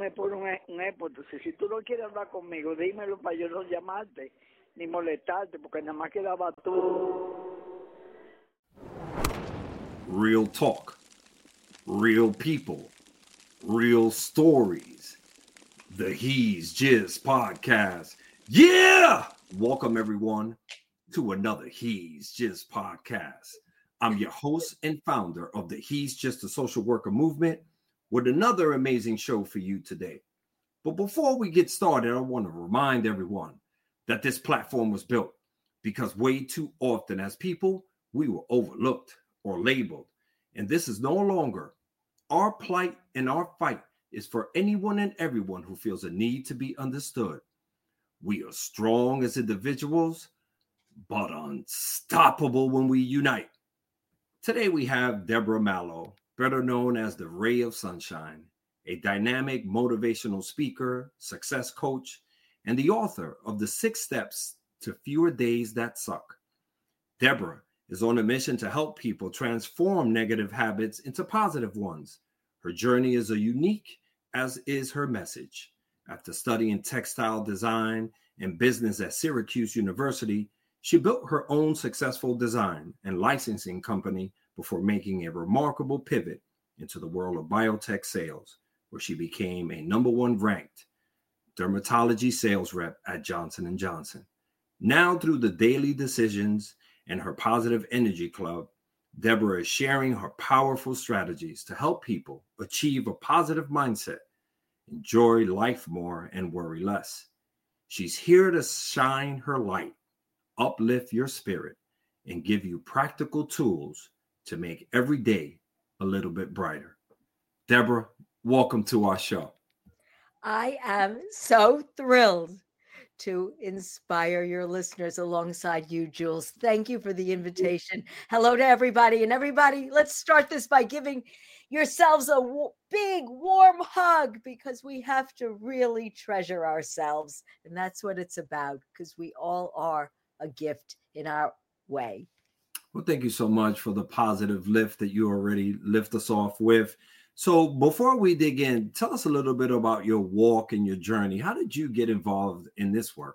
me pones un énfasis. Si tú no quieres hablar conmigo, dímelo para yo no llamarte ni molestarte, porque nada más quedaba tú. Real talk, real people, real stories. The He's Just podcast. Yeah! Welcome everyone to another He's Just podcast. I'm your host and founder of the He's Just a Social Worker movement with another amazing show for you today. But before we get started, I want to remind everyone that this platform was built because way too often as people, we were overlooked or labeled. And this is no longer our plight, and our fight is for anyone and everyone who feels a need to be understood. We are strong as individuals, but unstoppable when we unite. Today we have Deborah Mallow, better known as the Ray of Sunshine, a dynamic motivational speaker, success coach, and the author of the 6 Steps to Fewer Days That Suck. Deborah is on a mission to help people transform negative habits into positive ones. Her journey is as unique as is her message. After studying textile design and business at Syracuse University, she built her own successful design and licensing company before making a remarkable pivot into the world of biotech sales, where she became a #1 ranked dermatology sales rep at Johnson & Johnson. Now, through the Daily Decisions and her Positive Energy Club, Deborah is sharing her powerful strategies to help people achieve a positive mindset, enjoy life more, and worry less. She's here to shine her light, uplift your spirit, and give you practical tools to make every day a little bit brighter. Deborah, welcome to our show. I am so thrilled to inspire your listeners alongside you, Jules. Thank you for the invitation. Hello to everybody. And everybody, let's start this by giving yourselves a big, warm hug, because we have to really treasure ourselves. And that's what it's about, because we all are a gift in our way. Well, thank you so much for the positive lift that you already lift us off with. So before we dig in, tell us a little bit about your walk and your journey. How did you get involved in this work?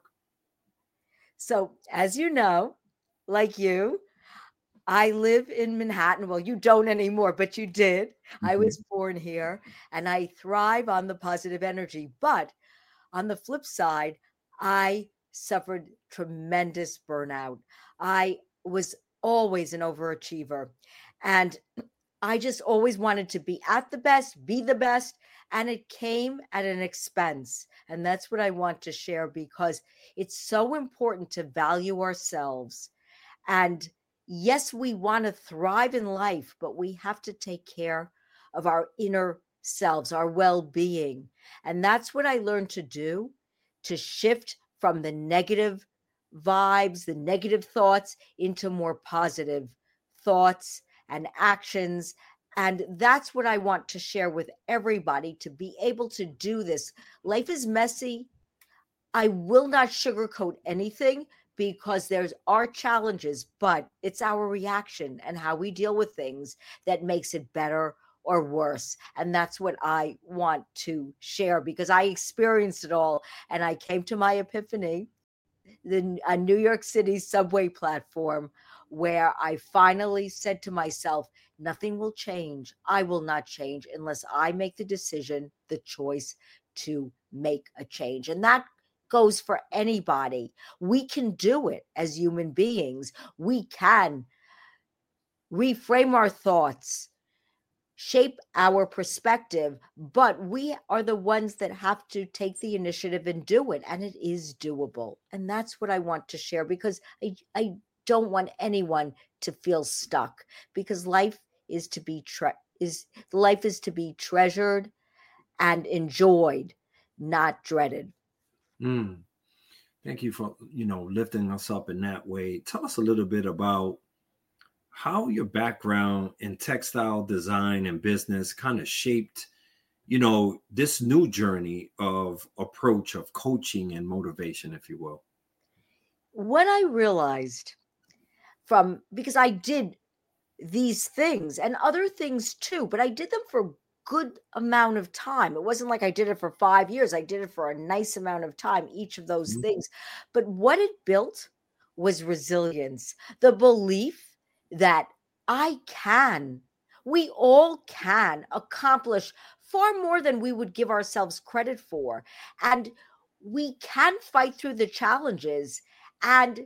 So, as you know, like you, I live in Manhattan. Well, you don't anymore, but you did. Mm-hmm. I was born here, and I thrive on the positive energy. But on the flip side, I suffered tremendous burnout. I was always an overachiever, and I just always wanted to be at the best, be the best, and it came at an expense. And that's what I want to share, because it's so important to value ourselves. And yes, we want to thrive in life, but we have to take care of our inner selves, our well-being. And that's what I learned to do, to shift from the negative vibes, the negative thoughts, into more positive thoughts and actions. And that's what I want to share with everybody, to be able to do this. Life is messy. I will not sugarcoat anything, because there's our challenges, but it's our reaction and how we deal with things that makes it better or worse. And that's what I want to share, because I experienced it all. And I came to my epiphany, a New York City subway platform, where I finally said to myself, nothing will change. I will not change unless I make the decision, the choice to make a change. And that goes for anybody. We can do it as human beings. We can reframe our thoughts, shape our perspective, but we are the ones that have to take the initiative and do it. And it is doable. And that's what I want to share, because I don't want anyone to feel stuck, because life is to be treasured and enjoyed, not dreaded. Thank you for, lifting us up in that way. Tell us a little bit about how your background in textile design and business kind of shaped, this new journey of approach of coaching and motivation, if you will. When I realized because I did these things and other things too, but I did them for good amount of time. It wasn't like I did it for 5 years. I did it for a nice amount of time, each of those things. But what it built was resilience, the belief that we all can accomplish far more than we would give ourselves credit for. And we can fight through the challenges and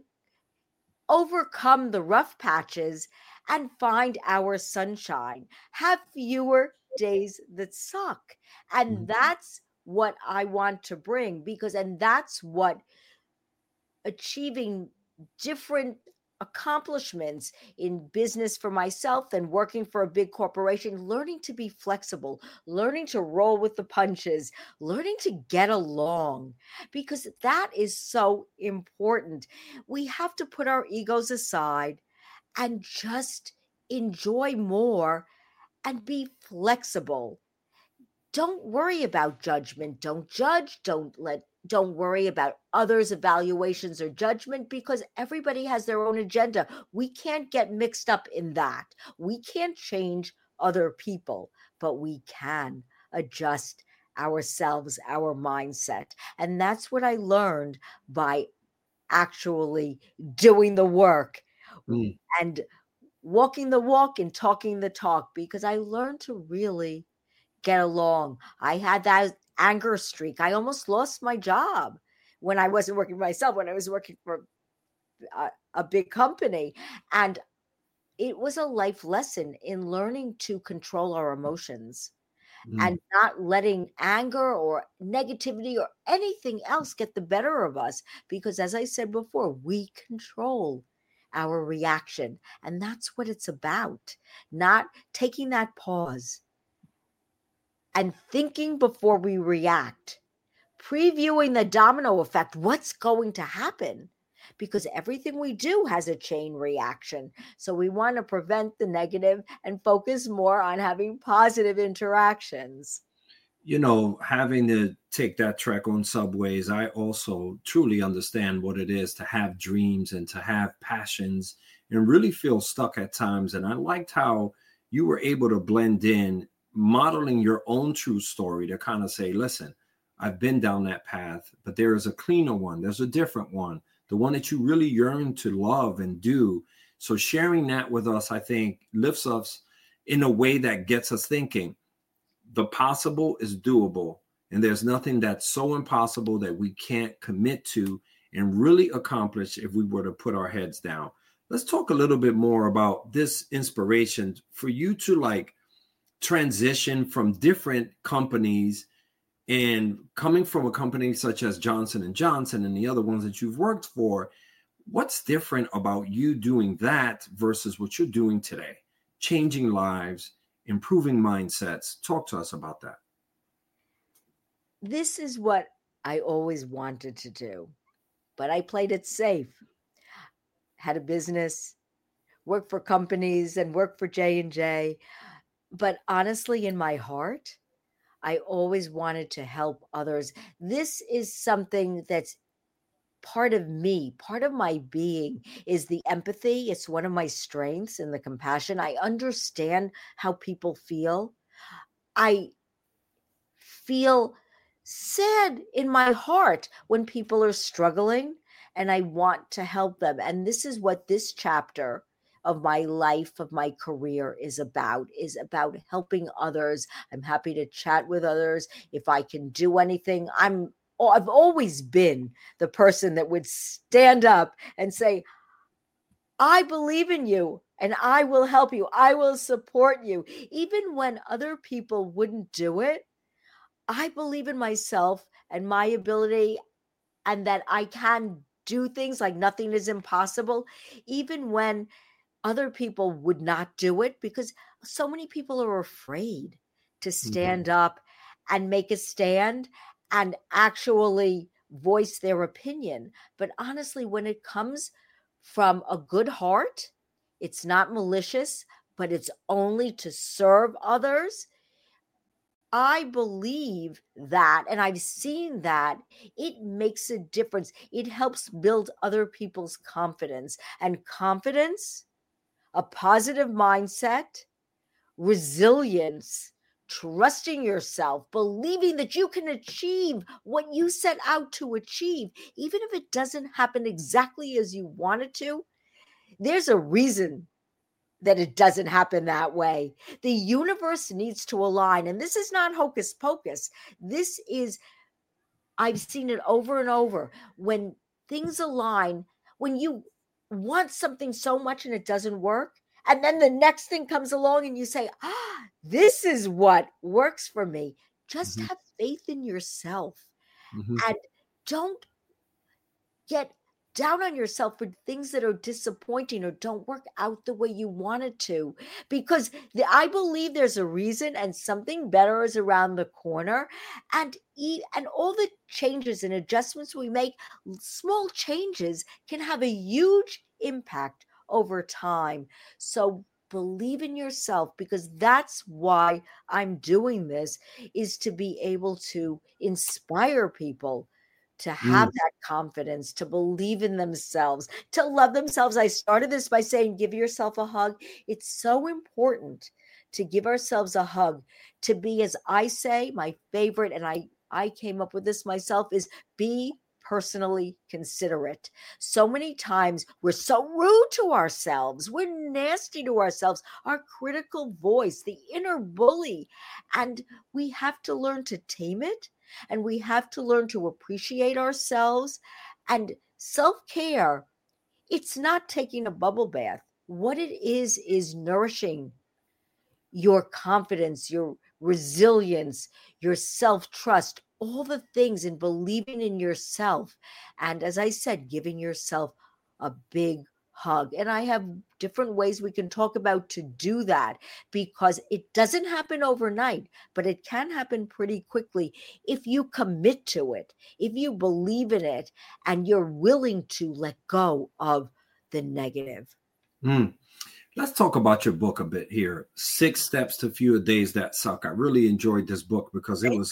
overcome the rough patches and find our sunshine, have fewer days that suck. And that's what I want to bring, and that's what achieving different accomplishments in business for myself and working for a big corporation, learning to be flexible, learning to roll with the punches, learning to get along, because that is so important. We have to put our egos aside and just enjoy more and be flexible. Don't worry about judgment. Don't judge. Don't worry about others' evaluations or judgment, because everybody has their own agenda. We can't get mixed up in that. We can't change other people, but we can adjust ourselves, our mindset. And that's what I learned by actually doing the work and walking the walk and talking the talk, because I learned to really get along. I had that anger streak. I almost lost my job when I wasn't working for myself, when I was working for a big company. And it was a life lesson in learning to control our emotions and not letting anger or negativity or anything else get the better of us. Because as I said before, we control our reaction. And that's what it's about. Not taking that pause and thinking before we react, previewing the domino effect, what's going to happen, because everything we do has a chain reaction. So we want to prevent the negative and focus more on having positive interactions. You know, having to take that trek on subways, I also truly understand what it is to have dreams and to have passions and really feel stuck at times. And I liked how you were able to blend in modeling your own true story to kind of say, listen, I've been down that path, but there is a cleaner one. There's a different one, the one that you really yearn to love and do. So sharing that with us, I think, lifts us in a way that gets us thinking. The possible is doable, and there's nothing that's so impossible that we can't commit to and really accomplish if we were to put our heads down. Let's talk a little bit more about this inspiration for you to transition from different companies, and coming from a company such as Johnson & Johnson and the other ones that you've worked for. What's different about you doing that versus what you're doing today? Changing lives, improving mindsets. Talk to us about that. This is what I always wanted to do, but I played it safe. Had a business, worked for companies and worked for J&J. But honestly, in my heart, I always wanted to help others. This is something that's part of me, part of my being is the empathy. It's one of my strengths, and the compassion. I understand how people feel. I feel sad in my heart when people are struggling, and I want to help them. And this is what this chapter of my life, of my career is about helping others. I'm happy to chat with others. If I can do anything, I've always been the person that would stand up and say, I believe in you and I will help you. I will support you. Even when other people wouldn't do it, I believe in myself and my ability, and that I can do things, like nothing is impossible, even when other people would not do it, because so many people are afraid to stand up and make a stand and actually voice their opinion. But honestly, when it comes from a good heart, it's not malicious, but it's only to serve others. I believe that, and I've seen that it makes a difference. It helps build other people's confidence, and confidence, a positive mindset, resilience trusting yourself, believing that you can achieve what you set out to achieve, even if it doesn't happen exactly as you want it to. There's a reason that it doesn't happen that way. The universe needs to align. And this is not hocus pocus. This is, I've seen it over and over. When things align, when you want something so much and it doesn't work, and then the next thing comes along and you say, this is what works for me. Just have faith in yourself and don't get down on yourself for things that are disappointing or don't work out the way you wanted to, because I believe there's a reason and something better is around the corner. And all the changes and adjustments we make, small changes, can have a huge impact over time. So believe in yourself, because that's why I'm doing this, is to be able to inspire people to have that confidence, to believe in themselves, to love themselves. I started this by saying, give yourself a hug. It's so important to give ourselves a hug, to be, as I say, my favorite, and I came up with this myself, is be personally considerate. So many times we're so rude to ourselves. We're nasty to ourselves, our critical voice, the inner bully, and we have to learn to tame it. And we have to learn to appreciate ourselves. And self-care, it's not taking a bubble bath. What it is nourishing your confidence, your resilience, your self-trust, all the things, and believing in yourself. And as I said, giving yourself a big hug. And I have different ways we can talk about to do that, because it doesn't happen overnight, but it can happen pretty quickly if you commit to it, if you believe in it, and you're willing to let go of the negative. Let's talk about your book a bit here. 6 Steps to Fewer Days That Suck. I really enjoyed this book because it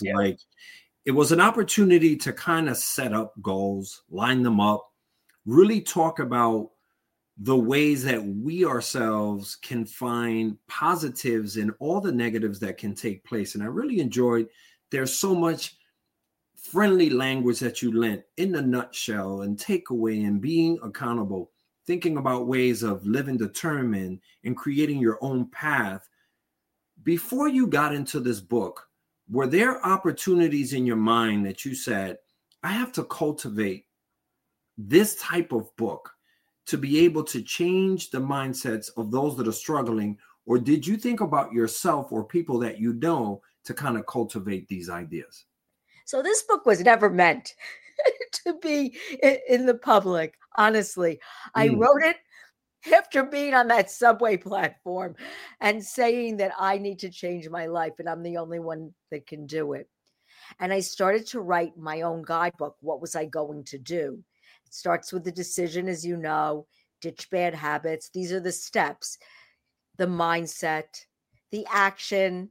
was an opportunity to kind of set up goals, line them up, really talk about the ways that we ourselves can find positives in all the negatives that can take place. And I really enjoyed, there's so much friendly language that you lent in the nutshell and takeaway and being accountable, thinking about ways of living determined and creating your own path. Before you got into this book, were there opportunities in your mind that you said, I have to cultivate this type of book to be able to change the mindsets of those that are struggling? Or did you think about yourself or people that you know to kind of cultivate these ideas? So this book was never meant to be in the public, honestly. I wrote it after being on that subway platform and saying that I need to change my life and I'm the only one that can do it. And I started to write my own guidebook. What was I going to do? It starts with the decision, as you know, ditch bad habits. These are the steps, the mindset, the action,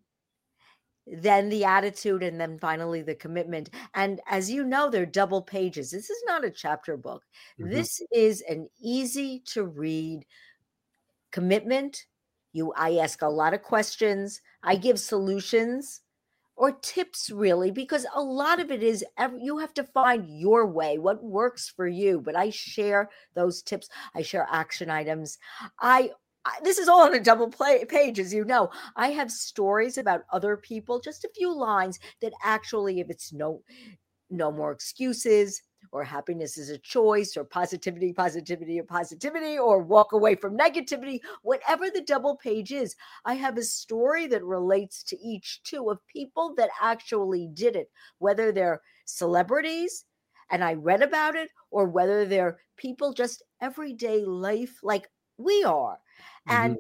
then the attitude, and then finally the commitment. And as you know, they're double pages. This is not a chapter book. This is an easy to read commitment. I ask a lot of questions. I give solutions or tips, really, because a lot of it is you have to find your way, what works for you. But I share those tips. I share action items. This is all on a double page, as you know. I have stories about other people, just a few lines that actually, if it's no more excuses, or happiness is a choice, or positivity, or walk away from negativity, whatever the double page is, I have a story that relates to each two of people that actually did it, whether they're celebrities and I read about it, or whether they're people just everyday life like we are. And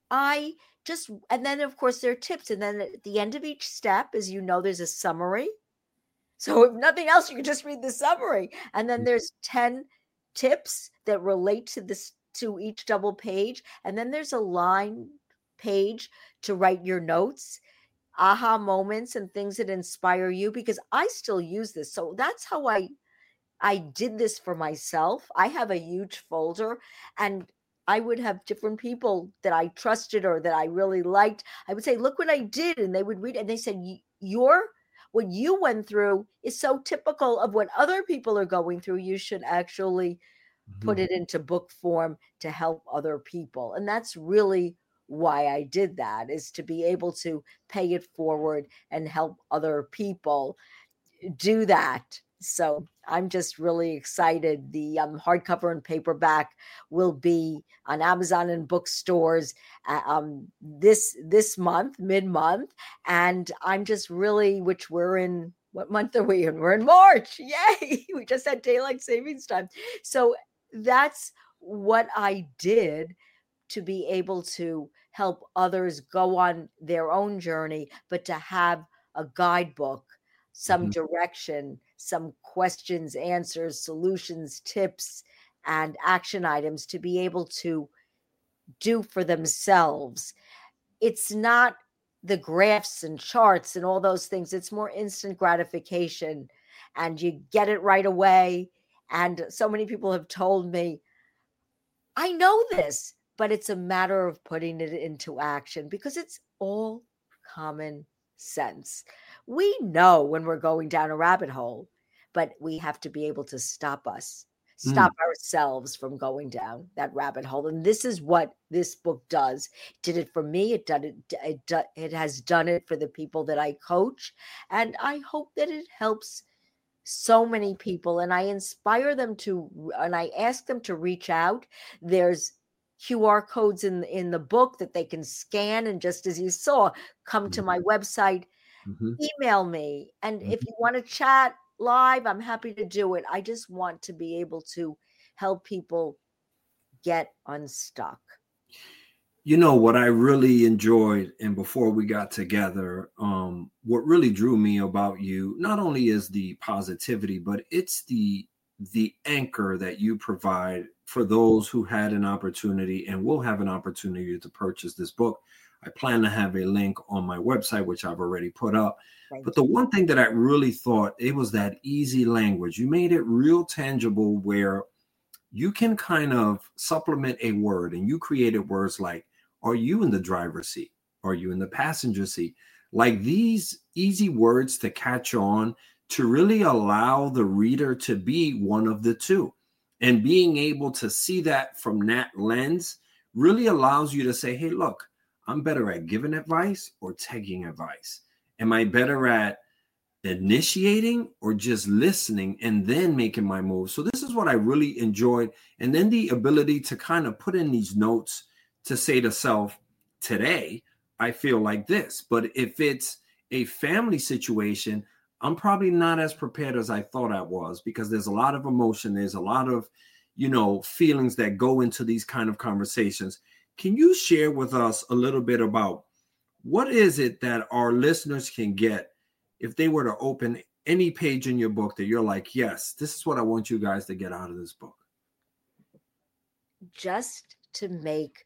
and then of course there are tips. And then at the end of each step, as you know, there's a summary. So if nothing else, you can just read the summary. And then there's 10 tips that relate to each double page. And then there's a line page to write your notes, aha moments, and things that inspire you, because I still use this. So that's how I did this for myself. I have a huge folder, and I would have different people that I trusted or that I really liked. I would say, look what I did. And they would read it and they said, what you went through is so typical of what other people are going through. You should actually put it into book form to help other people. And that's really why I did that, is to be able to pay it forward and help other people do that. So I'm just really excited. The hardcover and paperback will be on Amazon and bookstores this month, mid-month, and I'm just really, which we're in. What month are we in? We're in March. Yay! We just had daylight savings time. So that's what I did to be able to help others go on their own journey, but to have a guidebook, some direction, some questions, answers, solutions, tips, and action items to be able to do for themselves. It's not the graphs and charts and all those things. It's more instant gratification, and you get it right away. And so many people have told me, I know this, but it's a matter of putting it into action because it's all common sense. We know when we're going down a rabbit hole, but we have to be able to stop ourselves from going down that rabbit hole. And this is what this book does. It did it for me. It has done it for the people that I coach. And I hope that it helps so many people, and I inspire them and I ask them to reach out. There's QR codes in the book that they can scan, and just as you saw, come to my website, email me. And if you want to chat live, I'm happy to do it. I just want to be able to help people get unstuck. You know what I really enjoyed, and before we got together, what really drew me about you not only is the positivity, but it's the anchor that you provide for those who had an opportunity and will have an opportunity to purchase this book. I plan to have a link on my website, which I've already put up. But the one thing that I really thought, it was that easy language. You made it real tangible where you can kind of supplement a word, and you created words like, are you in the driver's seat? Are you in the passenger seat? Like these easy words to catch on, to really allow the reader to be one of the two. And being able to see that from that lens really allows you to say, hey, look, I'm better at giving advice or taking advice. Am I better at initiating or just listening and then making my move? So this is what I really enjoyed. And then the ability to kind of put in these notes to say to self, today, I feel like this. But if it's a family situation, I'm probably not as prepared as I thought I was, because there's a lot of emotion. There's a lot of, feelings that go into these kind of conversations. Can you share with us a little bit about what is it that our listeners can get if they were to open any page in your book that you're like, yes, this is what I want you guys to get out of this book? Just to make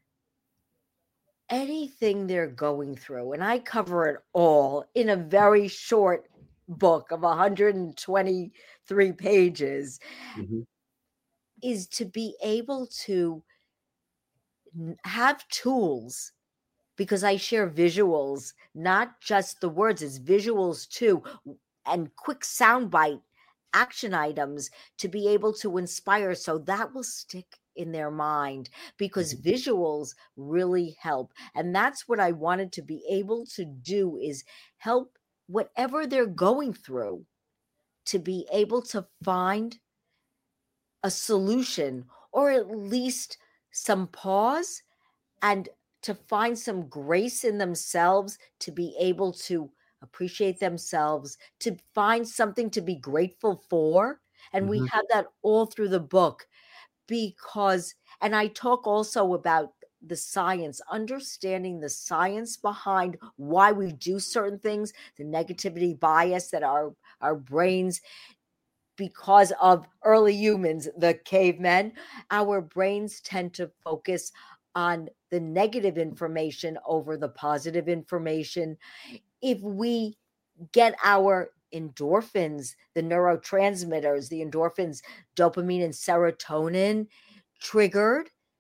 anything they're going through, and I cover it all in a very short book of 123 pages, is to be able to have tools, because I share visuals, not just the words, it's visuals too, and quick soundbite action items to be able to inspire, so that will stick in their mind, because visuals really help. And that's what I wanted to be able to do, is help whatever they're going through to be able to find a solution, or at least some pause, and to find some grace in themselves, to be able to appreciate themselves, to find something to be grateful for. And we have that all through the book, because, and I talk also about the science, understanding the science behind why we do certain things, the negativity bias that our brains, because of early humans, the cavemen, our brains tend to focus on the negative information over the positive information. If we get our endorphins, the neurotransmitters, the endorphins, dopamine and serotonin triggered,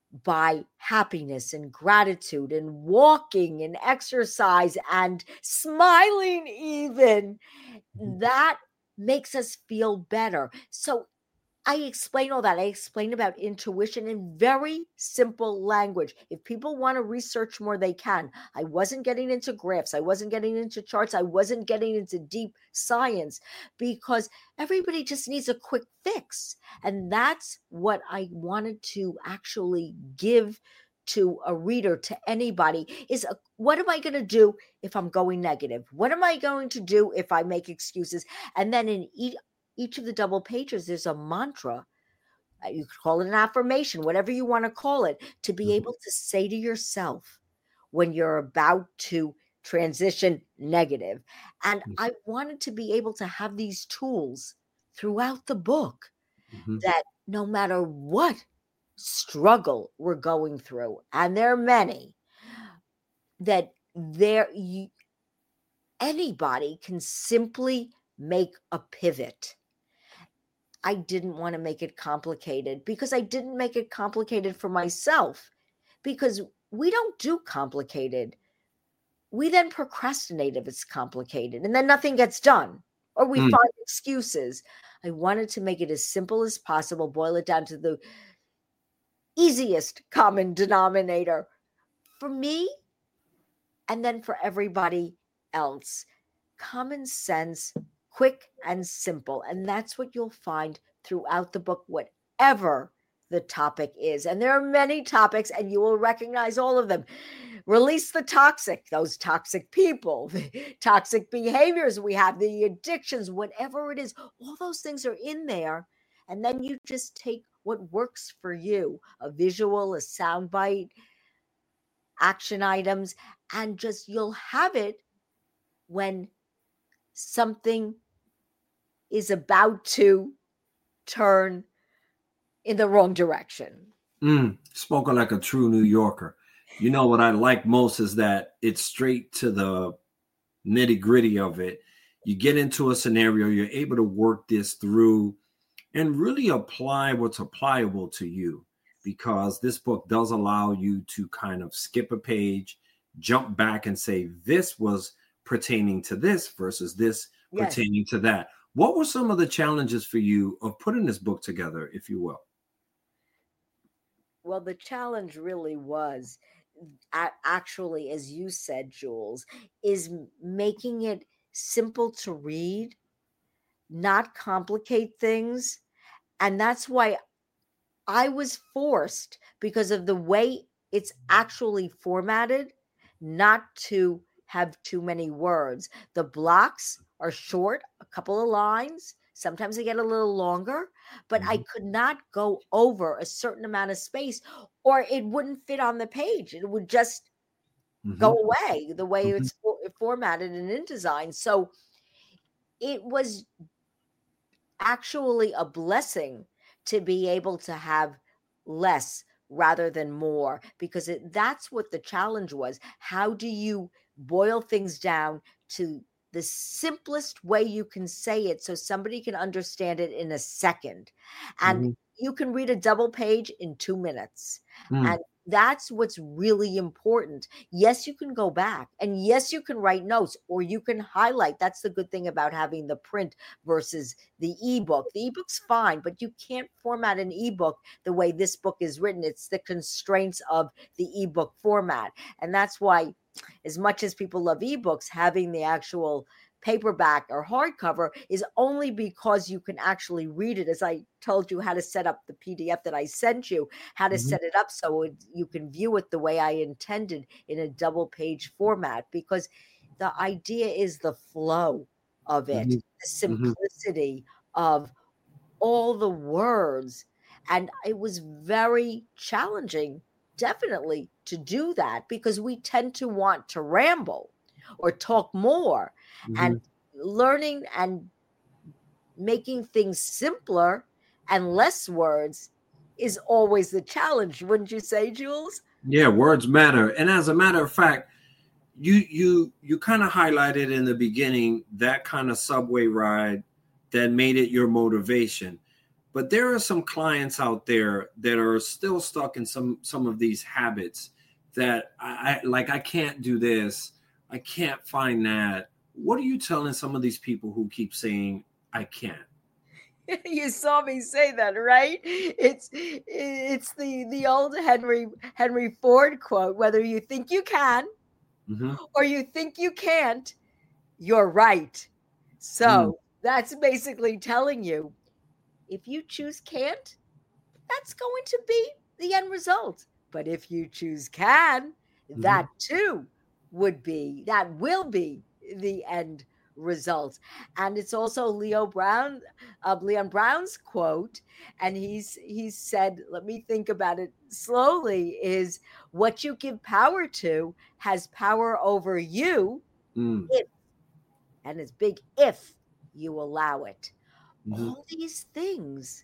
by happiness and gratitude and walking and exercise and smiling even. That makes us feel better. So I explain all that. I explain about intuition in very simple language. If people want to research more, they can. I wasn't getting into graphs. I wasn't getting into charts. I wasn't getting into deep science because everybody just needs a quick fix. And that's what I wanted to actually give to a reader, to anybody, is what am I going to do if I'm going negative? What am I going to do if I make excuses? And then in each of the double pages, there's a mantra. You could call it an affirmation, whatever you want to call it, to be able to say to yourself when you're about to transition negative. And I wanted to be able to have these tools throughout the book that no matter what struggle we're going through, and there are many, that anybody can simply make a pivot. I didn't want to make it complicated because I didn't make it complicated for myself, because we don't do complicated. We then procrastinate if it's complicated, and then nothing gets done, or we find excuses. I wanted to make it as simple as possible, boil it down to the easiest common denominator for me and then for everybody else. Common sense, quick and simple. And that's what you'll find throughout the book, whatever the topic is. And there are many topics, and you will recognize all of them. Release the toxic, those toxic people, the toxic behaviors we have, the addictions, whatever it is, all those things are in there. And then you just take what works for you, a visual, a soundbite, action items, and just you'll have it when something is about to turn in the wrong direction. Spoken like a true New Yorker. You know what I like most is that it's straight to the nitty gritty of it. You get into a scenario, you're able to work this through and really apply what's applicable to you, because this book does allow you to kind of skip a page, jump back and say, this was pertaining to this versus this pertaining to that. What were some of the challenges for you of putting this book together, if you will? Well, the challenge really was actually, as you said, Jules, is making it simple to read, not complicate things. And that's why I was forced, because of the way it's actually formatted, not to have too many words. The blocks are short, a couple of lines. Sometimes they get a little longer, but I could not go over a certain amount of space or it wouldn't fit on the page. It would just go away the way it's formatted in InDesign. So it was actually a blessing to be able to have less rather than more, because that's what the challenge was. How do you boil things down to the simplest way you can say it so somebody can understand it in a second? And you can read a double page in 2 minutes. And that's what's really important. Yes, you can go back, and yes, you can write notes, or you can highlight. That's the good thing about having the print versus the ebook. The ebook's fine, but you can't format an ebook the way this book is written. It's the constraints of the ebook format. And that's why, as much as people love ebooks, having the actual paperback or hardcover is only because you can actually read it. As I told you how to set up the PDF that I sent you, how to set it up so you can view it the way I intended in a double page format, because the idea is the flow of it, the simplicity of all the words. And it was very challenging, definitely, to do that, because we tend to want to ramble or talk more. And learning and making things simpler and less words is always the challenge, wouldn't you say, Jules? Yeah, words matter. And as a matter of fact, you kind of highlighted in the beginning that kind of subway ride that made it your motivation. But there are some clients out there that are still stuck in some of these habits that I can't do this. I can't find that. What are you telling some of these people who keep saying, I can't? You saw me say that, right? It's the old Henry Ford quote, whether you think you can or you think you can't, you're right. So that's basically telling you, if you choose can't, that's going to be the end result. But if you choose can, that too will be the end result. And it's also Leon Brown's quote, and he's said, let me think about it slowly, is what you give power to has power over you if, and it's big if, you allow it. All these things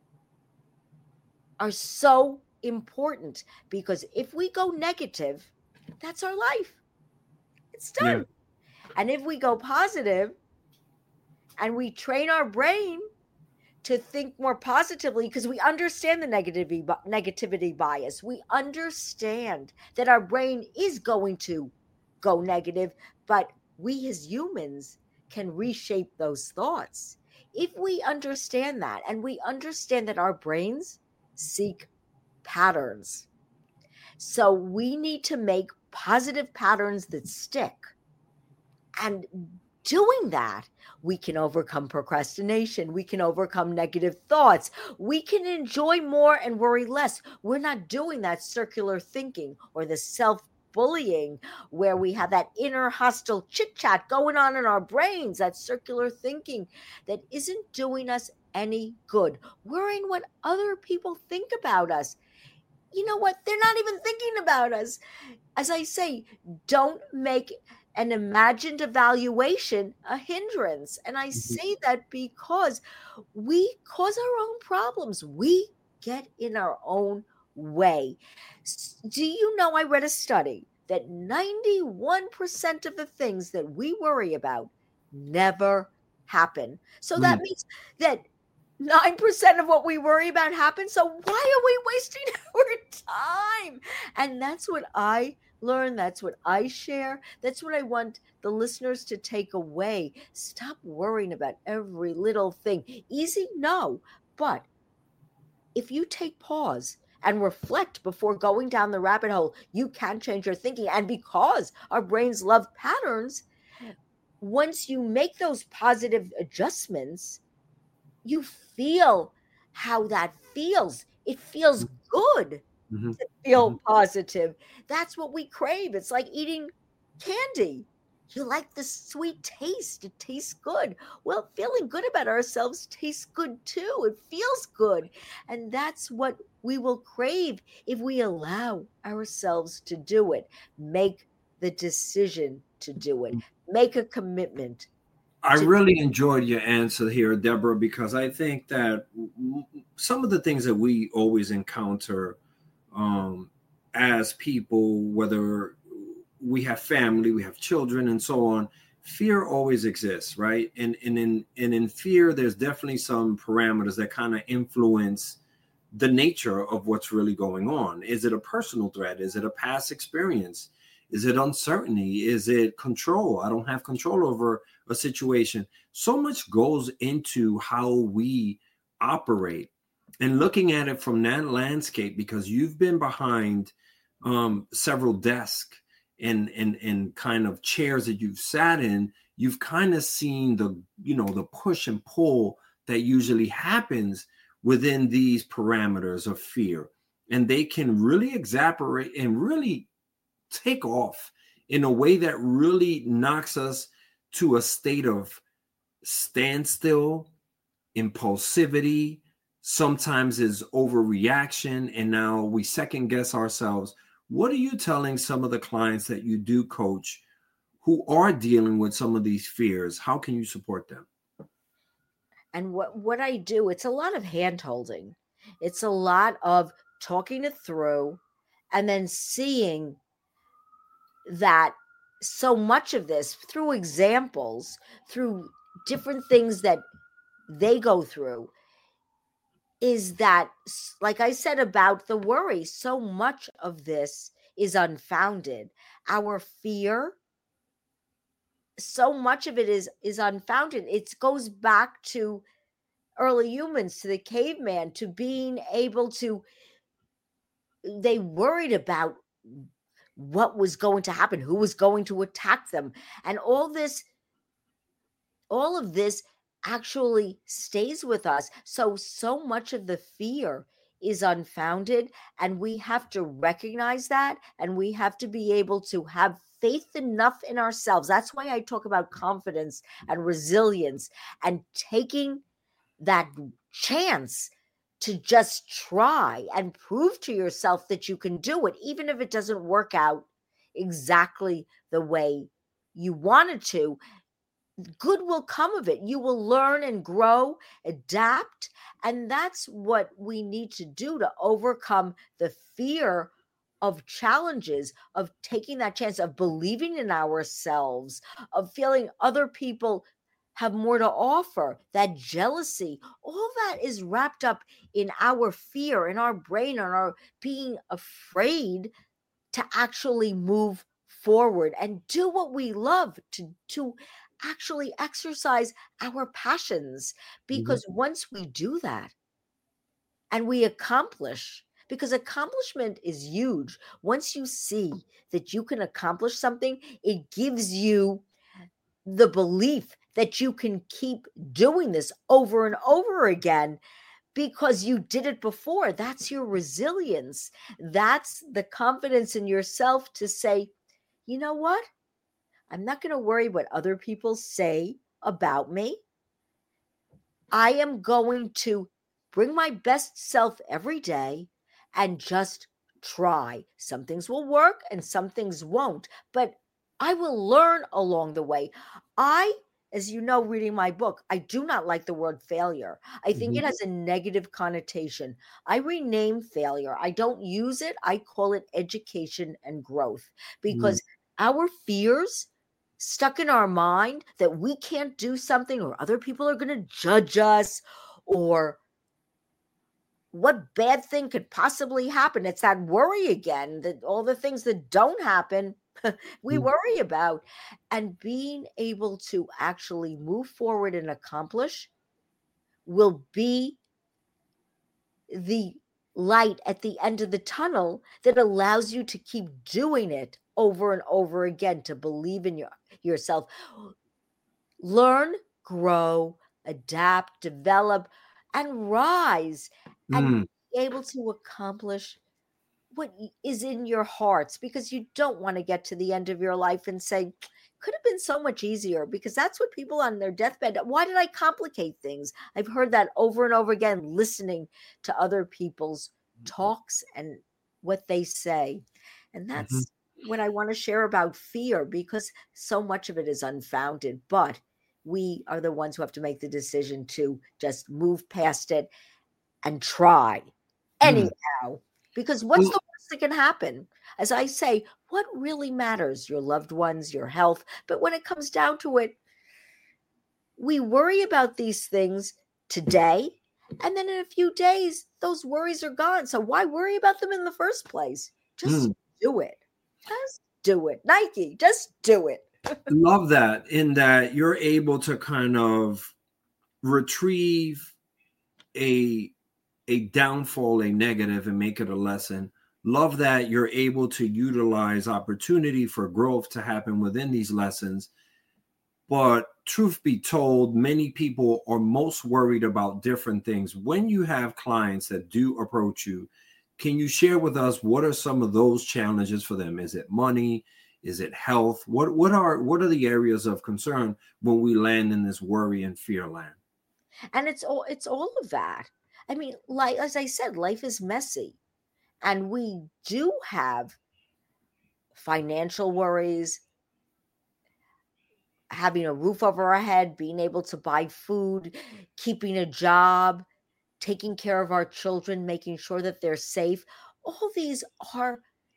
are so important, because if we go negative, that's our life. It's done. Yeah. And if we go positive and we train our brain to think more positively, because we understand the negativity bias, we understand that our brain is going to go negative, but we as humans can reshape those thoughts. If we understand that, and we understand that our brains seek patterns, so we need to make positive patterns that stick. And doing that, we can overcome procrastination. We can overcome negative thoughts. We can enjoy more and worry less. We're not doing that circular thinking or the self-bullying where we have that inner hostile chit-chat going on in our brains, that circular thinking that isn't doing us any good. Worrying what other people think about us. You know what? They're not even thinking about us. As I say, don't make an imagined evaluation a hindrance. And I say that because we cause our own problems. We get in our own way. Do you know, I read a study that 91% of the things that we worry about never happen. So that means that 9% of what we worry about happens. So why are we wasting our time? And that's what I learn. That's what I share. That's what I want the listeners to take away. Stop worrying about every little thing. Easy? No. But if you take pause and reflect before going down the rabbit hole, you can change your thinking. And because our brains love patterns, once you make those positive adjustments, you feel how that feels. It feels good to feel positive. That's what we crave. It's like eating candy. You like the sweet taste. It tastes good. Well, feeling good about ourselves tastes good too. It feels good. And that's what we will crave if we allow ourselves to do it. Make the decision to do it. Make a commitment. I really enjoyed your answer here, Deborah, because I think that some of the things that we always encounter as people, whether we have family, we have children, and so on, fear always exists, right? And in fear, there's definitely some parameters that kind of influence the nature of what's really going on. Is it a personal threat? Is it a past experience? Is it uncertainty? Is it control? I don't have control over a situation. So much goes into how we operate, and looking at it from that landscape, because you've been behind several desks and kind of chairs that you've sat in, you've kind of seen the push and pull that usually happens within these parameters of fear. And they can really exasperate and really take off in a way that really knocks us to a state of standstill, impulsivity, sometimes is overreaction, and now we second guess ourselves. What are you telling some of the clients that you do coach who are dealing with some of these fears? How can you support them? And what I do, it's a lot of hand holding. It's a lot of talking it through and then seeing that so much of this through examples, through different things that they go through, is that, like I said about the worry, so much of this is unfounded. Our fear, so much of it is unfounded. It goes back to early humans, to the caveman, to being able to, they worried about what was going to happen, who was going to attack them. And all of this actually stays with us. So much of the fear is unfounded, and we have to recognize that, and we have to be able to have faith enough in ourselves. That's why I talk about confidence and resilience and taking that chance to just try and prove to yourself that you can do it, even if it doesn't work out exactly the way you wanted to. Good will come of it. You will learn and grow, adapt. And that's what we need to do to overcome the fear of challenges, of taking that chance, of believing in ourselves, of feeling other people have more to offer, that jealousy. All that is wrapped up in our fear, in our brain, in our being afraid to actually move forward and do what we love, to actually exercise our passions. Because once we do that and we accomplish, because accomplishment is huge. Once you see that you can accomplish something, it gives you the belief that you can keep doing this over and over again because you did it before. That's your resilience. That's the confidence in yourself to say, you know what? I'm not going to worry what other people say about me. I am going to bring my best self every day and just try. Some things will work and some things won't, but I will learn along the way. As you know, reading my book, I do not like the word failure. I think it has a negative connotation. I rename failure. I don't use it. I call it education and growth, because our fears stuck in our mind that we can't do something, or other people are going to judge us, or what bad thing could possibly happen. It's that worry again, that all the things that don't happen, we worry about. And being able to actually move forward and accomplish will be the light at the end of the tunnel that allows you to keep doing it over and over again, to believe in yourself. Learn, grow, adapt, develop, and rise, and be able to accomplish what is in your hearts, because you don't want to get to the end of your life and say, could have been so much easier, because that's what people on their deathbed, why did I complicate things? I've heard that over and over again, listening to other people's talks and what they say. And that's what I want to share about fear, because so much of it is unfounded, but we are the ones who have to make the decision to just move past it and try anyhow. Because what's the worst that can happen? As I say, what really matters? Your loved ones, your health. But when it comes down to it, we worry about these things today, and then in a few days, those worries are gone. So why worry about them in the first place? Just do it. Just do it. Nike, just do it. Love that, in that you're able to kind of retrieve a downfall, a negative, and make it a lesson. Love that you're able to utilize opportunity for growth to happen within these lessons. But truth be told, many people are most worried about different things. When you have clients that do approach you, can you share with us what are some of those challenges for them? Is it money? Is it health? What are the areas of concern when we land in this worry and fear land? And it's all of that. I mean, like, as I said, life is messy, and we do have financial worries, having a roof over our head, being able to buy food, keeping a job, taking care of our children, making sure that they're safe. All these are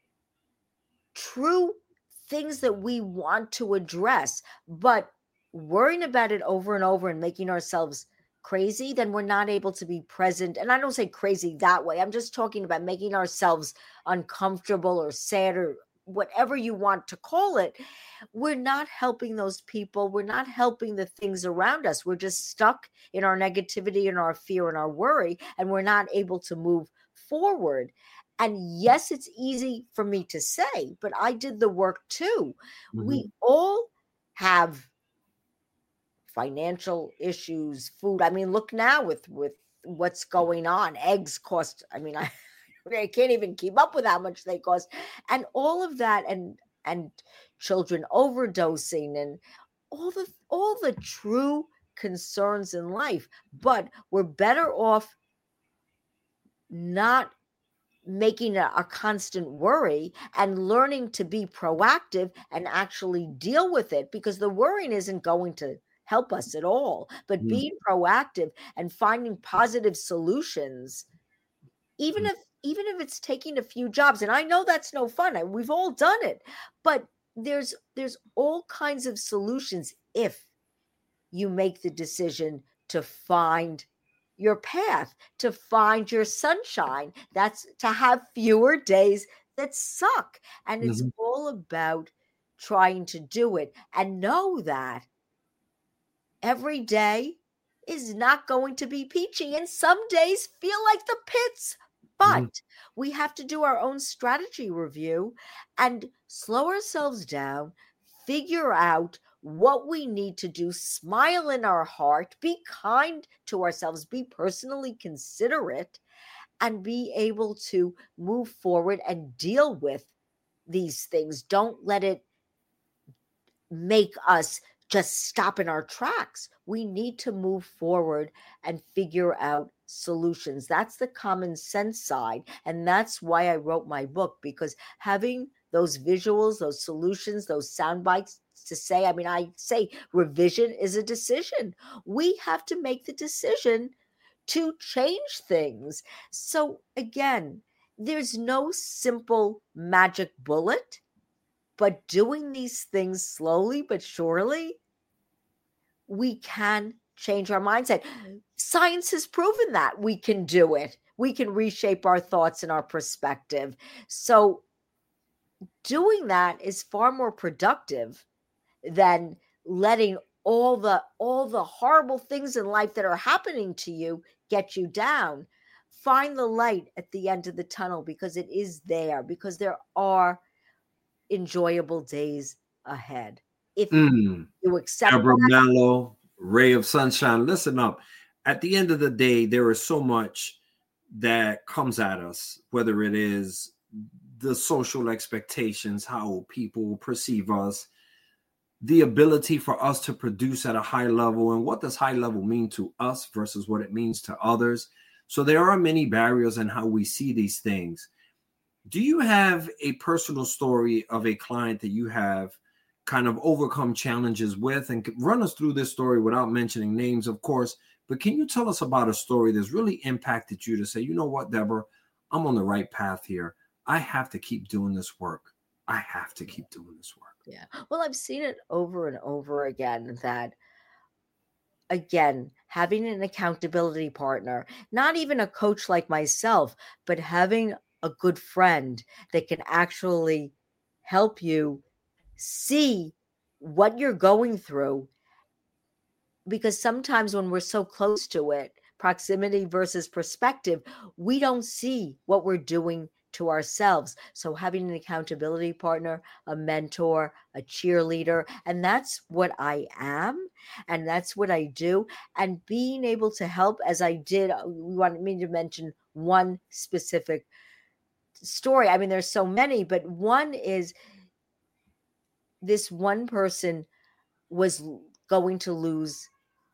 true things that we want to address, but worrying about it over and over and making ourselves crazy, then we're not able to be present. And I don't say crazy that way. I'm just talking about making ourselves uncomfortable or sad or whatever you want to call it. We're not helping those people. We're not helping the things around us. We're just stuck in our negativity and our fear and our worry, and we're not able to move forward. And yes, it's easy for me to say, but I did the work too. Mhm. We all have financial issues, food. I mean, look now with what's going on. Eggs cost, I mean, I can't even keep up with how much they cost. And all of that, and children overdosing, and all the true concerns in life. But we're better off not making it a constant worry and learning to be proactive and actually deal with it, because the worrying isn't going to help us at all. But Mhm. being proactive and finding positive solutions, even if it's taking a few jobs, and I know that's no fun. We've all done it, but there's all kinds of solutions if you make the decision to find your path, to find your sunshine. That's to have fewer days that suck. And it's Mhm. all about trying to do it, and know that every day is not going to be peachy, and some days feel like the pits. Mhm. But we have to do our own strategy review and slow ourselves down, figure out what we need to do, smile in our heart, be kind to ourselves, be personally considerate, and be able to move forward and deal with these things. Don't let it make us just stop in our tracks. We need to move forward and figure out solutions. That's the common sense side. And that's why I wrote my book, because having those visuals, those solutions, those sound bites to say, I mean, I say revision is a decision. We have to make the decision to change things. So again, there's no simple magic bullet, but doing these things slowly but surely, we can change our mindset. Science has proven that we can do it. We can reshape our thoughts and our perspective. So doing that is far more productive than letting all the horrible things in life that are happening to you get you down. Find the light at the end of the tunnel, because it is there, because there are enjoyable days ahead. If Mm. you accept Deborah that. Mello, ray of sunshine. Listen up. At the end of the day, there is so much that comes at us, whether it is the social expectations, how people perceive us, the ability for us to produce at a high level, and what does high level mean to us versus what it means to others. So there are many barriers in how we see these things. Do you have a personal story of a client that you have kind of overcome challenges with? And run us through this story without mentioning names, of course. But can you tell us about a story that's really impacted you to say, you know what, Deborah, I'm on the right path here. I have to keep doing this work. I have to keep doing this work. Yeah. Well, I've seen it over and over again that, again, having an accountability partner, not even a coach like myself, but having a good friend that can actually help you see what you're going through. Because sometimes when we're so close to it, proximity versus perspective, we don't see what we're doing to ourselves. So having an accountability partner, a mentor, a cheerleader, and that's what I am, and that's what I do. And being able to help, as I did, we wanted me to mention one specific story. I mean, there's so many, but one is this one person was going to lose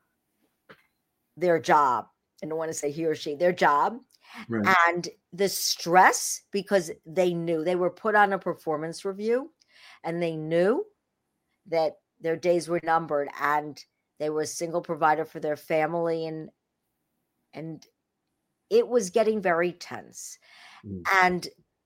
their job. I don't want to say he or she, their job. Right. And the stress, because they knew they were put on a performance review and they knew that their days were numbered, and they were a single provider for their family, and it was getting very tense. Mm. And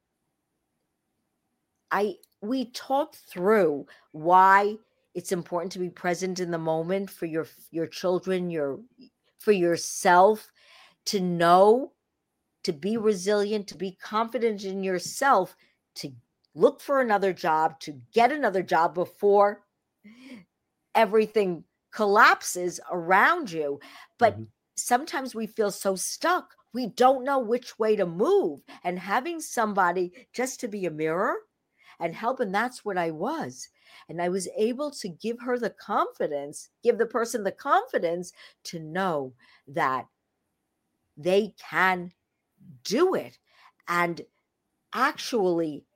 we talked through why it's important to be present in the moment for your children, for yourself to know, to be resilient, to be confident in yourself, to look for another job, to get another job before everything collapses around you. But sometimes we feel so stuck, we don't know which way to move. And having somebody just to be a mirror and help, and that's what I was. And I was able to give her the confidence, give the person the confidence to know that they can do it, and actually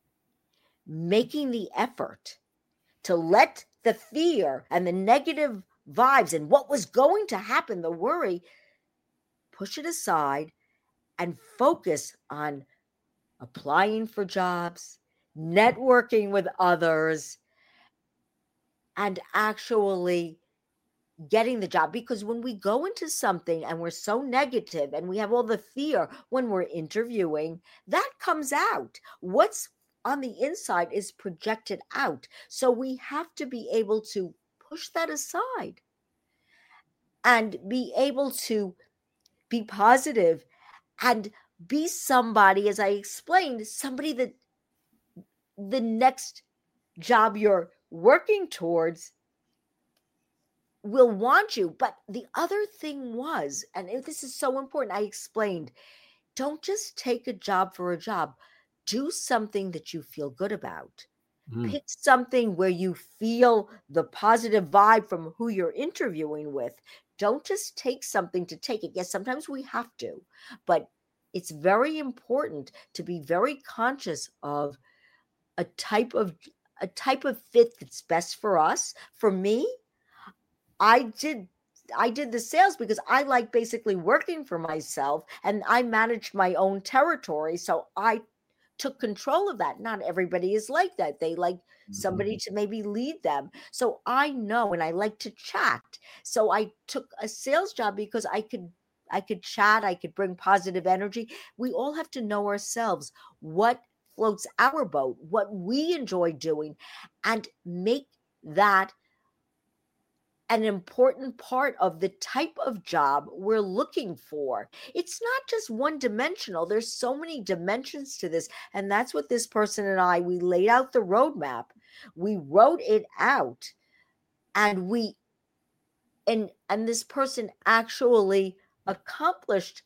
making the effort to let the fear and the negative vibes and what was going to happen, the worry, push it aside and focus on applying for jobs, networking with others, and actually getting the job. Because when we go into something and we're so negative and we have all the fear when we're interviewing, that comes out. What's on the inside is projected out. So we have to be able to push that aside and be able to be positive and be somebody, as I explained, somebody that the next job you're working towards will want you. But the other thing was, and this is so important, I explained, don't just take a job for a job. Do something that you feel good about. Pick something where you feel the positive vibe from who you're interviewing with. Don't just take something to take it. Yes, sometimes we have to, but it's very important to be very conscious of a type of fit that's best for us. For me, I did the sales because I like basically working for myself, and I managed my own territory. So I took control of that. Not everybody is like that. They like somebody to maybe lead them. So I know, and I like to chat. So I took a sales job because I could chat, I could bring positive energy. We all have to know ourselves, what floats our boat, what we enjoy doing, and make that an important part of the type of job we're looking for. It's not just one dimensional. There's so many dimensions to this. And that's what this person and I, we laid out the roadmap. We wrote it out, and and this person actually accomplished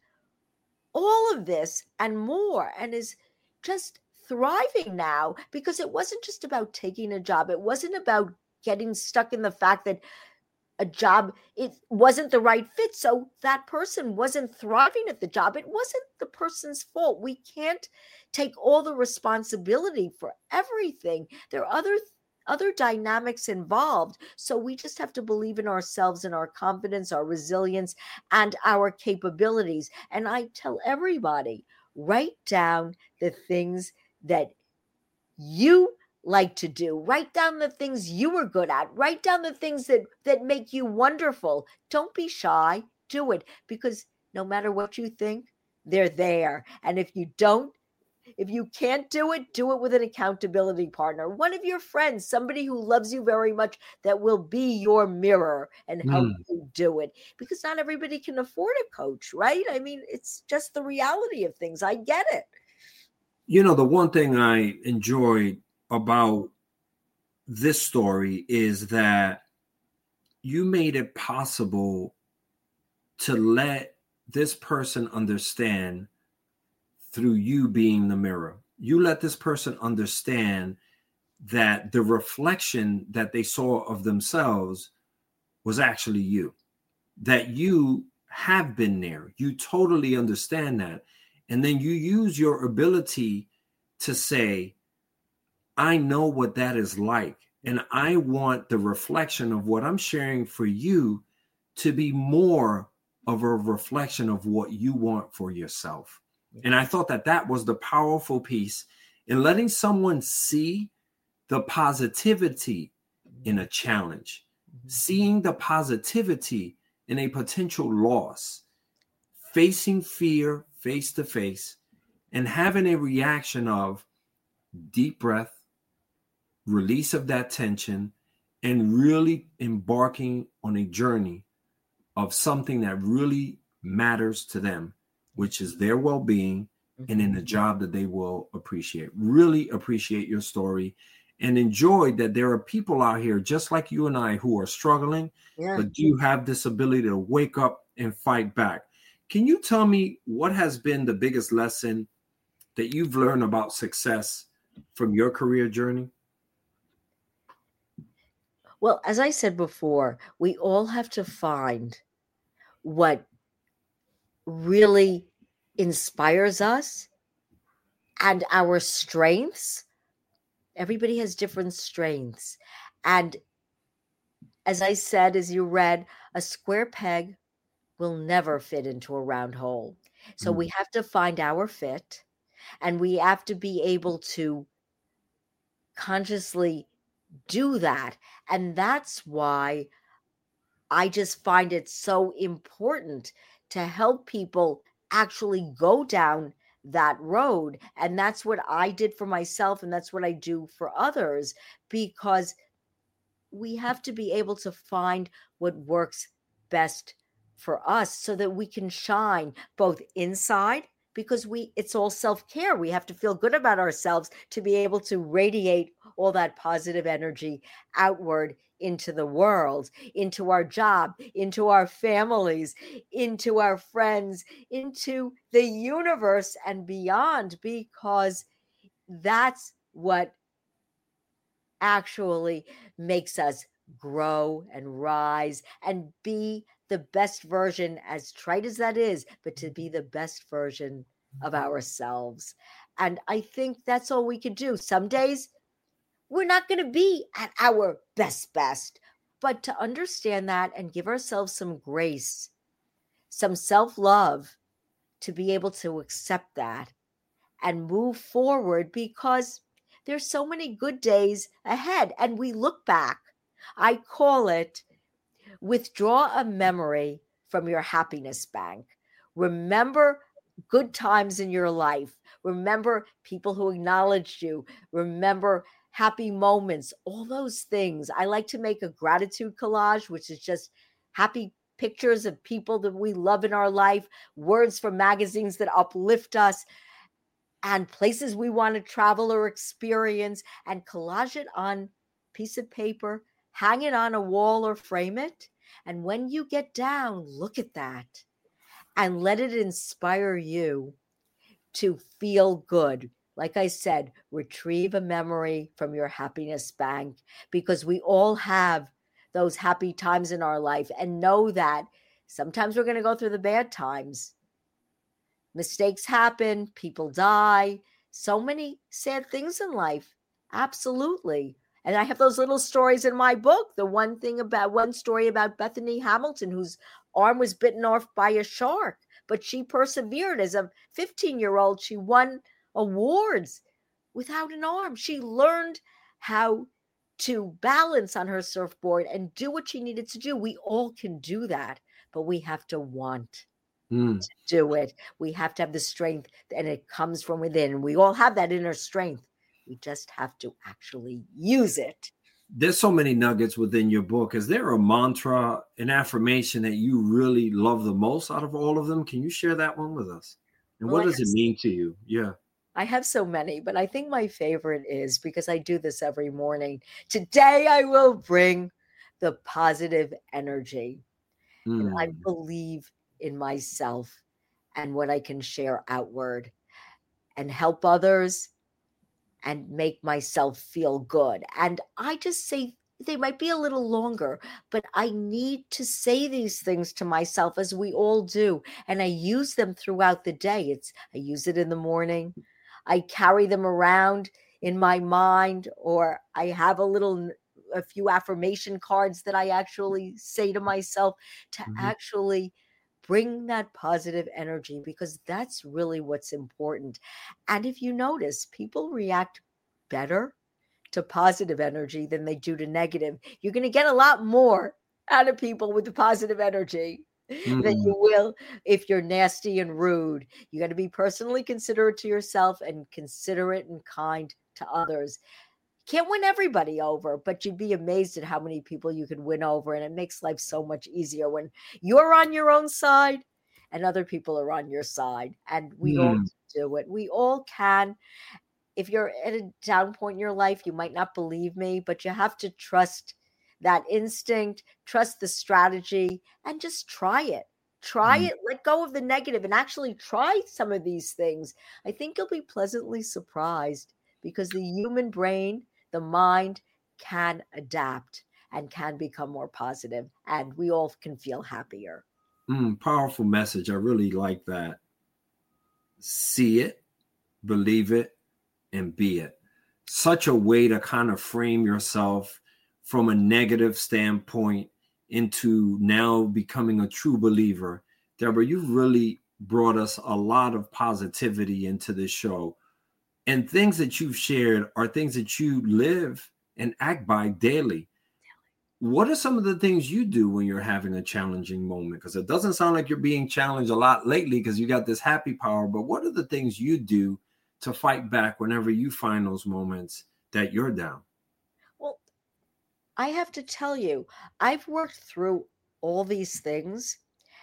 all of this and more, and is just thriving now, because it wasn't just about taking a job. It wasn't about getting stuck in the fact that a job, it wasn't the right fit, so that person wasn't thriving at the job. It wasn't the person's fault. We can't take all the responsibility for everything. There are other dynamics involved. So we just have to believe in ourselves and our confidence, our resilience, and our capabilities. And I tell everybody, write down the things that you like to do. Write down the things you are good at. Write down the things that make you wonderful. Don't be shy. Do it, because no matter what you think, they're there. And if you can't do it with an accountability partner, one of your friends, somebody who loves you very much, that will be your mirror and help you do it. Because not everybody can afford a coach, right? I mean, it's just the reality of things. I get it. You know, the one thing I enjoyed about this story is that you made it possible to let this person understand through you being the mirror. You let this person understand that the reflection that they saw of themselves was actually you, that you have been there. You totally understand that. And then you use your ability to say, I know what that is like. And I want the reflection of what I'm sharing for you to be more of a reflection of what you want for yourself. And I thought that was the powerful piece in letting someone see the positivity in a challenge, seeing the positivity in a potential loss, facing fear face to face, and having a reaction of deep breath, release of that tension, and really embarking on a journey of something that really matters to them, which is their well-being and in a job that they will appreciate. Really appreciate your story and enjoy that there are people out here just like you and I who are struggling, but do have this ability to wake up and fight back. Can you tell me what has been the biggest lesson that you've learned about success from your career journey? Well, as I said before, we all have to find what really inspires us and our strengths. Everybody has different strengths. And as I said, as you read, a square peg will never fit into a round hole. So we have to find our fit, and we have to be able to consciously do that. And that's why I just find it so important to help people actually go down that road. And that's what I did for myself, and that's what I do for others, because we have to be able to find what works best for us so that we can shine both inside, because it's all self-care. We have to feel good about ourselves to be able to radiate all that positive energy outward into the world, into our job, into our families, into our friends, into the universe and beyond, because that's what actually makes us grow and rise and be the best version, as trite as that is, but to be the best version of ourselves. And I think that's all we can do. Some days we're not going to be at our best, but to understand that and give ourselves some grace, some self-love, to be able to accept that and move forward, because there's so many good days ahead. And we look back. I call it withdraw a memory from your happiness bank. Remember good times in your life. Remember people who acknowledged you. Remember happy moments, all those things. I like to make a gratitude collage, which is just happy pictures of people that we love in our life, words from magazines that uplift us, and places we want to travel or experience, and collage it on a piece of paper, hang it on a wall or frame it. And when you get down, look at that and let it inspire you to feel good. Like I said, retrieve a memory from your happiness bank, because we all have those happy times in our life, and know that sometimes we're going to go through the bad times. Mistakes happen, people die, so many sad things in life. Absolutely. And I have those little stories in my book. The one story about Bethany Hamilton, whose arm was bitten off by a shark, but she persevered. As a 15-year-old, she won awards without an arm. She learned how to balance on her surfboard and do what she needed to do. We all can do that, but we have to want to do it. We have to have the strength, and it comes from within. We all have that inner strength. We just have to actually use it. There's so many nuggets within your book. Is there a mantra, an affirmation that you really love the most out of all of them? Can you share that one with us? And what does it mean to you? Yeah. I have so many, but I think my favorite is, because I do this every morning, today I will bring the positive energy. And I believe in myself and what I can share outward and help others and make myself feel good. And I just say, they might be a little longer, but I need to say these things to myself, as we all do. And I use them throughout the day. I use it in the morning. I carry them around in my mind, or I have a few affirmation cards that I actually say to myself to actually bring that positive energy, because that's really what's important. And if you notice, people react better to positive energy than they do to negative. You're going to get a lot more out of people with the positive energy than you will if you're nasty and rude. You got to be personally considerate to yourself and considerate and kind to others. Can't win everybody over, but you'd be amazed at how many people you can win over. And it makes life so much easier when you're on your own side and other people are on your side. And we all do it. We all can. If you're at a down point in your life, you might not believe me, but you have to trust that instinct, trust the strategy, and just try it. Try it, let go of the negative, and actually try some of these things. I think you'll be pleasantly surprised because the human brain, the mind, can adapt and can become more positive, and we all can feel happier. Powerful message. I really like that. See it, believe it, and be it. Such a way to kind of frame yourself from a negative standpoint into now becoming a true believer. Deborah, you've really brought us a lot of positivity into this show. And things that you've shared are things that you live and act by daily. What are some of the things you do when you're having a challenging moment? Because it doesn't sound like you're being challenged a lot lately because you got this happy power, but what are the things you do to fight back whenever you find those moments that you're down? Well, I have to tell you, I've worked through all these things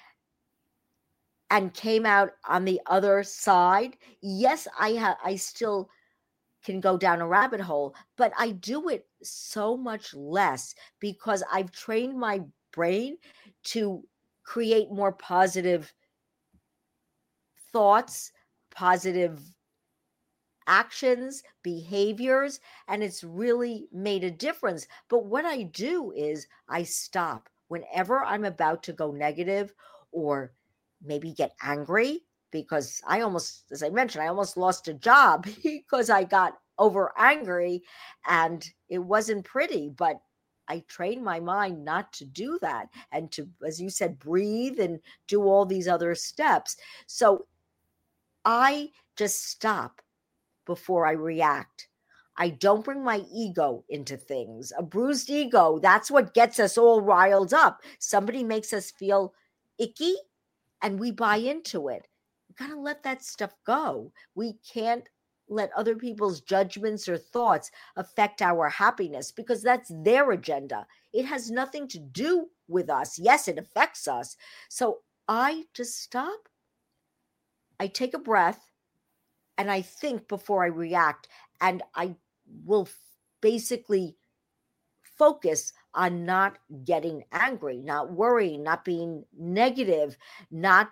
and came out on the other side. Yes, I still can go down a rabbit hole, but I do it so much less because I've trained my brain to create more positive thoughts, positive actions, behaviors, and it's really made a difference. But what I do is I stop whenever I'm about to go negative or maybe get angry, because I almost, as I mentioned, I almost lost a job because I got over angry and it wasn't pretty, but I trained my mind not to do that and to, as you said, breathe and do all these other steps. So I just stop before I react. I don't bring my ego into things. A bruised ego, that's what gets us all riled up. Somebody makes us feel icky and we buy into it. We got to let that stuff go. We can't let other people's judgments or thoughts affect our happiness because that's their agenda. It has nothing to do with us. Yes, it affects us. So I just stop. I take a breath and I think before I react. And I will basically focus on not getting angry, not worrying, not being negative, not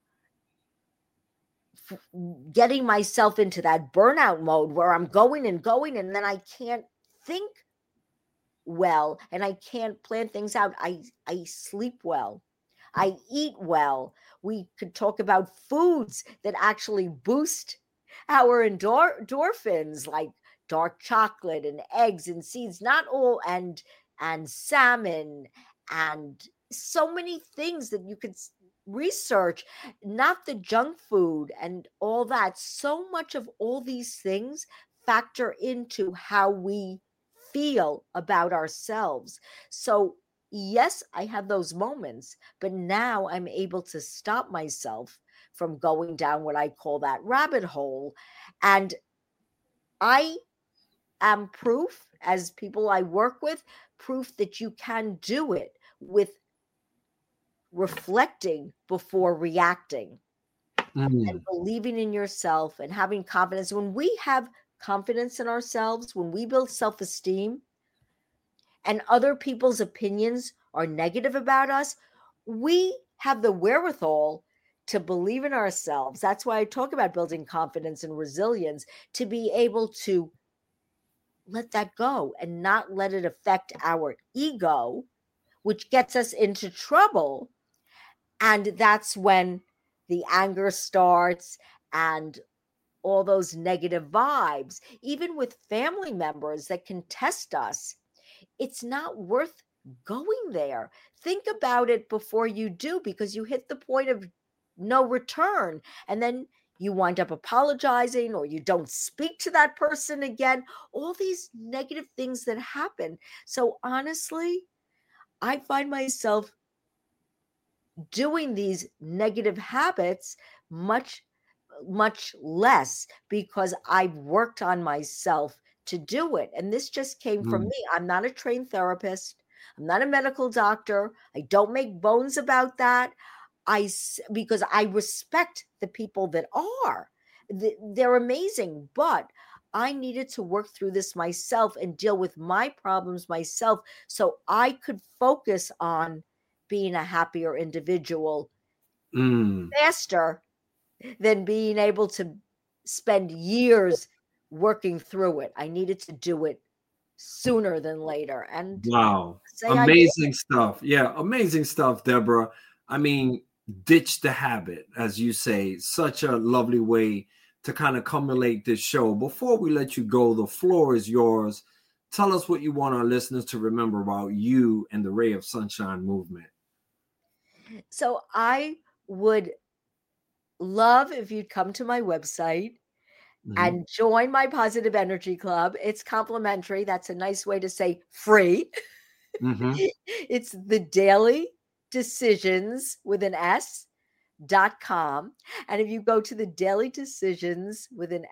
getting myself into that burnout mode where I'm going and then I can't think well and I can't plan things out. I sleep well. I eat well. We could talk about foods that actually boost our endorphins, like dark chocolate and eggs and seeds, not all, and salmon and so many things that you could research, not the junk food and all that. So much of all these things factor into how we feel about ourselves. So yes, I have those moments, but now I'm able to stop myself from going down what I call that rabbit hole. And I am proof, as people I work with, proof that you can do it with reflecting before reacting and believing in yourself and having confidence. When we have confidence in ourselves, when we build self-esteem and other people's opinions are negative about us, we have the wherewithal to believe in ourselves. That's why I talk about building confidence and resilience, to be able to let that go and not let it affect our ego, which gets us into trouble. And that's when the anger starts and all those negative vibes, even with family members that can test us. It's not worth going there. Think about it before you do, because you hit the point of no return. And then you wind up apologizing or you don't speak to that person again. All these negative things that happen. So honestly, I find myself doing these negative habits much less because I've worked on myself to do it. And this just came from me. I'm not a trained therapist. I'm not a medical doctor. I don't make bones about that. Because I respect the people that are. They're amazing, but I needed to work through this myself and deal with my problems myself so I could focus on being a happier individual faster than being able to spend years working through it. I needed to do it sooner than later. And wow, amazing stuff. Yeah, amazing stuff, Deborah. I mean, ditch the habit, as you say. Such a lovely way to kind of culminate this show. Before we let you go, the floor is yours. Tell us what you want our listeners to remember about you and the Ray of Sunshine movement. So I would love if you'd come to my website and join my Positive Energy Club. It's complimentary. That's a nice way to say free. It's the Daily Decisions with an S.com. And if you go to the Daily Decisions with an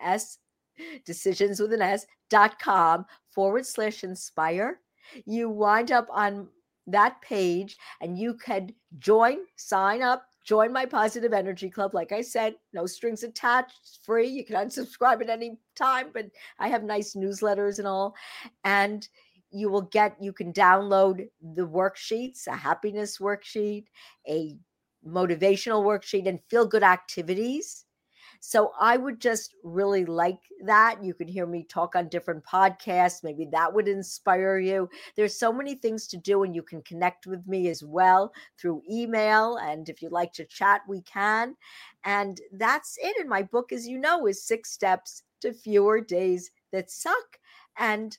S.com/inspire, you wind up on that page and you can sign up, join my Positive Energy Club. Like I said, no strings attached, it's free. You can unsubscribe at any time, but I have nice newsletters and all. And you can download the worksheets, a happiness worksheet, a motivational worksheet, and feel good activities. So I would just really like that. You can hear me talk on different podcasts. Maybe that would inspire you. There's so many things to do, and you can connect with me as well through email. And if you'd like to chat, we can. And that's it. And my book, as you know, is 6 Steps to Fewer Days That Suck. And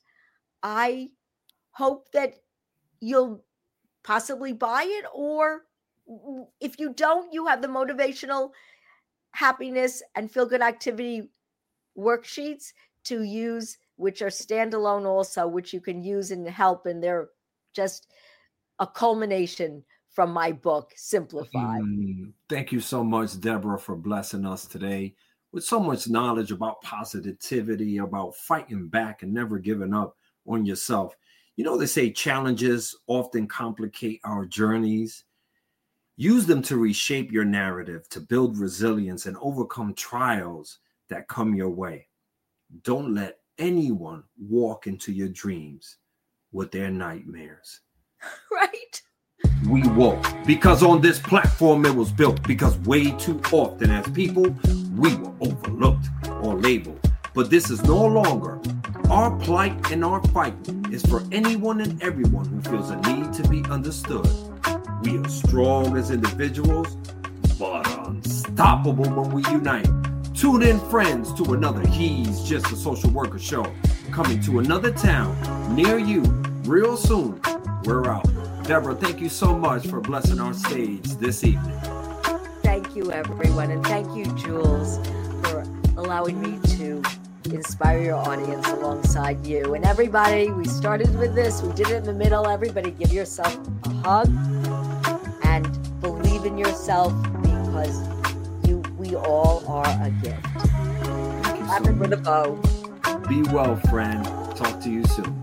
I hope that you'll possibly buy it, or if you don't, you have the motivational happiness and feel good activity worksheets to use, which are standalone also, which you can use and help. And they're just a culmination from my book, Simplify. Thank you so much, Deborah, for blessing us today with so much knowledge about positivity, about fighting back and never giving up on yourself. You know, they say challenges often complicate our journeys. Use them to reshape your narrative, to build resilience and overcome trials that come your way. Don't let anyone walk into your dreams with their nightmares. Right. We woke because on this platform it was built, because way too often as people we were overlooked or labeled. But this is no longer. Our plight and our fight is for anyone and everyone who feels a need to be understood. We are strong as individuals, but unstoppable when we unite. Tune in, friends, to another He's Just a Social Worker show, coming to another town near you real soon. We're out. Deborah, thank you so much for blessing our stage this evening. Thank you, everyone. And thank you, Jules, for allowing me to inspire your audience alongside you. And everybody, we started with this. We did it in the middle. Everybody give yourself a hug and believe in yourself, because we all are a gift. Clap it with a bow. Be well, friend. Talk to you soon.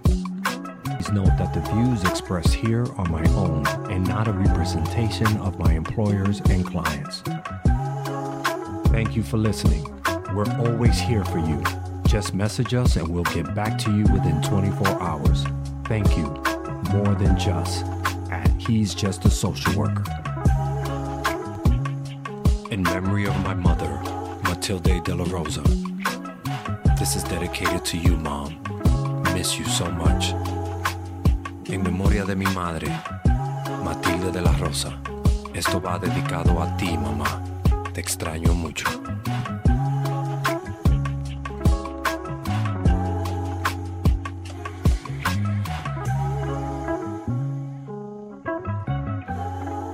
Please note that the views expressed here are my own and not a representation of my employers and clients. Thank you for listening. We're always here for you. Just message us and we'll get back to you within 24 hours. Thank you. More than just at He's Just a Social Worker. In memory of my mother, Matilde de la Rosa. This is dedicated to you, Mom. Miss you so much. En memoria de mi madre, Matilde de la Rosa. Esto va dedicado a ti, mamá. Te extraño mucho.